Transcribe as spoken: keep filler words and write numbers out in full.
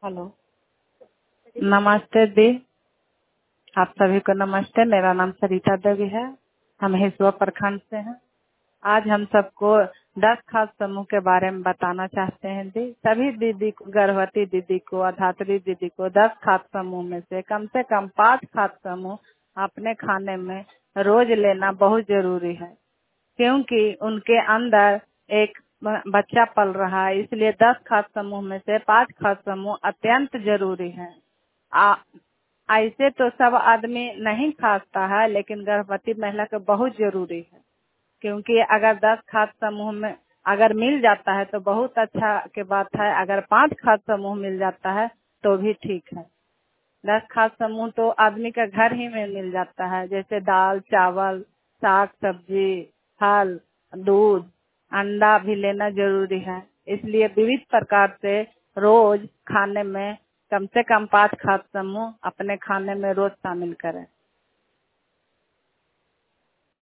Hello, नमस्ते दी। आप सभी को नमस्ते। मेरा नाम सरिता देवी है। हम हिसुआ प्रखंड से हैं। आज हम सबको दस खाद्य समूह के बारे में बताना चाहते हैं दी। सभी दीदी को, गर्भवती दीदी को, अधात्री दीदी को दस खाद्य समूह में से कम से कम पाँच खाद्य समूह अपने खाने में रोज लेना बहुत जरूरी है, क्योंकि उनके अंदर एक बच्चा पल रहा है। इसलिए दस खाद्य समूह में से पांच खाद्य समूह अत्यंत जरूरी है। आ, ऐसे तो सब आदमी नहीं खाता है, लेकिन गर्भवती महिला को बहुत जरूरी है, क्योंकि अगर दस खाद्य समूह में अगर मिल जाता है तो बहुत अच्छा के बात है। अगर पांच खाद्य समूह मिल जाता है तो भी ठीक है। दस खाद्य समूह तो आदमी का घर ही में मिल जाता है, जैसे दाल, चावल, साग, सब्जी, फल, दूध, अंडा भी लेना जरूरी है। इसलिए विविध प्रकार से रोज खाने में कम से कम पांच खाद्य समूह अपने खाने में रोज शामिल करें।